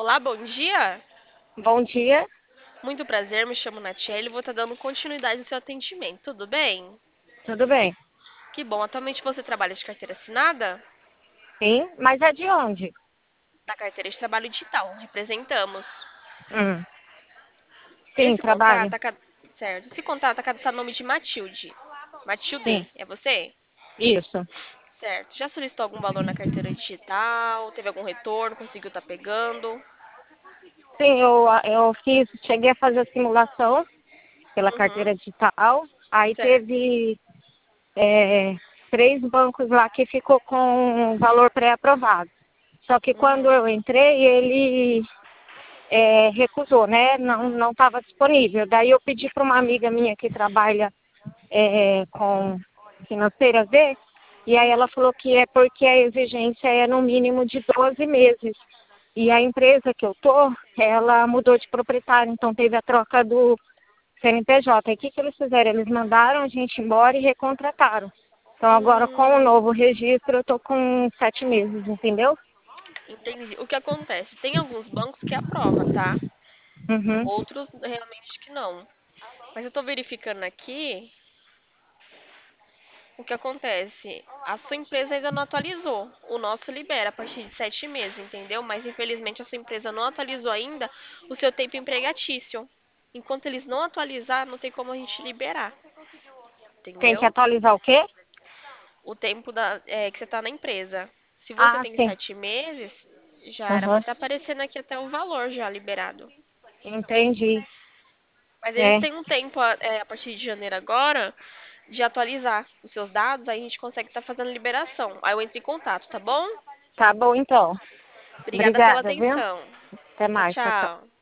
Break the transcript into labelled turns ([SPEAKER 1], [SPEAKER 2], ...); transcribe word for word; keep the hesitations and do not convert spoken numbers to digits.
[SPEAKER 1] Olá, bom dia.
[SPEAKER 2] Bom dia,
[SPEAKER 1] Muito prazer, me chamo Natiele e vou estar dando continuidade no seu atendimento. Tudo bem?
[SPEAKER 2] tudo bem?
[SPEAKER 1] Que bom. Atualmente você trabalha de carteira assinada?
[SPEAKER 2] Sim, mas é de onde?
[SPEAKER 1] Da carteira de trabalho digital. Representamos.
[SPEAKER 2] Hum, sim,
[SPEAKER 1] Esse
[SPEAKER 2] trabalho.
[SPEAKER 1] contrato, tá certo? Esse contrato está cadastrado no nome de Matilde.
[SPEAKER 2] Sim,
[SPEAKER 1] Matilde, é você?
[SPEAKER 2] isso.
[SPEAKER 1] Certo. Já solicitou algum valor na carteira digital? Teve algum retorno? Conseguiu estar pegando?
[SPEAKER 2] Sim, eu, eu fiz, cheguei a fazer a simulação pela
[SPEAKER 1] Uhum.
[SPEAKER 2] carteira digital. Aí
[SPEAKER 1] Certo.
[SPEAKER 2] teve é, três bancos lá que ficou com valor pré-aprovado. Só que quando
[SPEAKER 1] Uhum.
[SPEAKER 2] eu entrei, ele é, recusou, né? Não não estava disponível. Daí eu pedi para uma amiga minha que trabalha é, com financeira ver, e aí ela
[SPEAKER 1] Uhum.
[SPEAKER 2] falou que é porque a exigência é no mínimo de doze meses. E a empresa que eu tô, ela mudou de proprietário, então teve a troca do C N P J. E o que, que eles fizeram? Eles mandaram a gente embora e recontrataram. Então agora com o
[SPEAKER 1] Hum,
[SPEAKER 2] novo registro eu tô com sete meses, entendeu?
[SPEAKER 1] entendi. O que acontece? Tem alguns bancos que aprova, tá?
[SPEAKER 2] Uhum.
[SPEAKER 1] Outros realmente que não. Mas eu tô verificando aqui o que acontece. A sua empresa ainda não atualizou. O nosso libera a partir de sete meses, entendeu? Mas infelizmente a sua empresa não atualizou ainda o seu tempo empregatício. Enquanto eles não atualizar, não tem como a gente liberar,
[SPEAKER 2] Tem que
[SPEAKER 1] entendeu?
[SPEAKER 2] atualizar o quê?
[SPEAKER 1] O tempo da, é, que você está na empresa. Se você
[SPEAKER 2] Ah,
[SPEAKER 1] tem
[SPEAKER 2] sim.
[SPEAKER 1] sete meses, já era para
[SPEAKER 2] Uhum.
[SPEAKER 1] estar aparecendo aqui até o valor já liberado.
[SPEAKER 2] Entendi.
[SPEAKER 1] Mas eles
[SPEAKER 2] É,
[SPEAKER 1] têm um tempo, a é, a partir de janeiro agora, de atualizar os seus dados, aí a gente consegue estar fazendo liberação. Aí eu entro em contato, tá bom?
[SPEAKER 2] tá bom então.
[SPEAKER 1] Obrigada pela
[SPEAKER 2] Obrigada, viu?
[SPEAKER 1] atenção.
[SPEAKER 2] Até
[SPEAKER 1] Tchau,
[SPEAKER 2] mais. Tchau, tchau.
[SPEAKER 1] tchau.